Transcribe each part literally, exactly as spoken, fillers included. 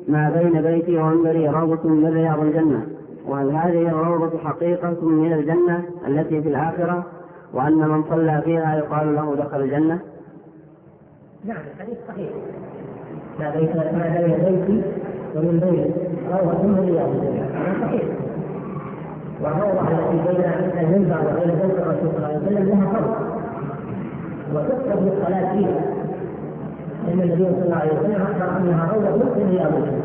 ما بين بيتي ومنبري روضة من رياض الجنة، وهل هذه الروضة حقيقة من الجنة التي في الآخرة، وأن من صلى فيها يقال له دخل الجنة؟ نعم الحديث صحيح. ما بين ما بين بيتي ومنبري روضة من رياض الجنة، هذا صحيح. والروضة التي بين المنبر وبين بيت الرسول صلى الله عليه وسلم لها فرق، وتكتب للصلاة فيها، لأن النبي صلى الله عليه وسلم أخبر أنها روضة من رياض الجنة.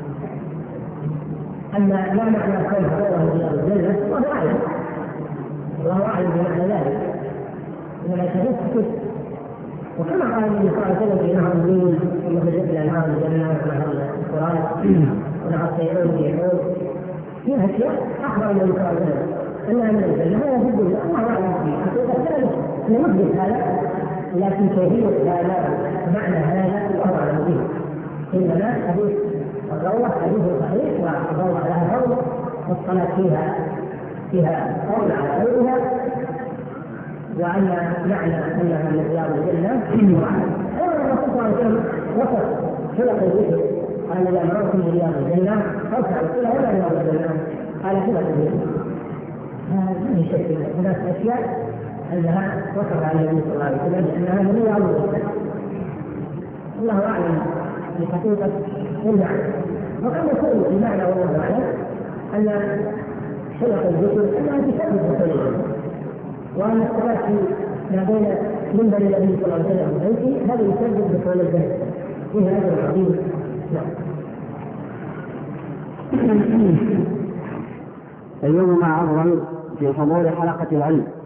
أما لا معنى كونها روضة من رياض الجنة والله أعلم، والله أعلم بمعنى ذلك، إنما الحديث كتب. وكما قال النبي صلى الله عليه وسلم في نهر النيل ومخرج إلى نهر الجنة ونهر الفرات ونهر السيئون في حوض، فيها أشياء أخبر النبي صلى الله عليه وسلم أنها من الجنة. هذا في الدنيا الله أعلم فيه حقيقة ذلك، نثبت هذا، لكن كيفية هذا معنى هذا الله أعلم به. إنما حديث الروضة حديث صحيح، والروضة لها روضة والصلاة فيها فيها قول على غيرها، وأن معنى أنها من رياض الجنة أيضا الرسول صلى الله عليه وسلم وصف خلق الذكر، قال إذا مررتم برياض الجنة فارفعوا إلى إلى رياض الجنة، قال خلق الذكر. هذا شيء هناك أشياء أنها وصف على النبي صلى الله عليه وسلم أنها من رياض الجنة. الله أعلم بحقيقة المعنى، وقد يكون المعنى والله أعلم أن خلق الذكر أنها تسبب دخول الجنة، وأن الصلاة ما بين منبر النبي صلى الله عليه وسلم وبيته هذا يسبب دخول الجنة، فيه أجر عظيم. نعم. أيهما أفضل في حضور حلقة العلم،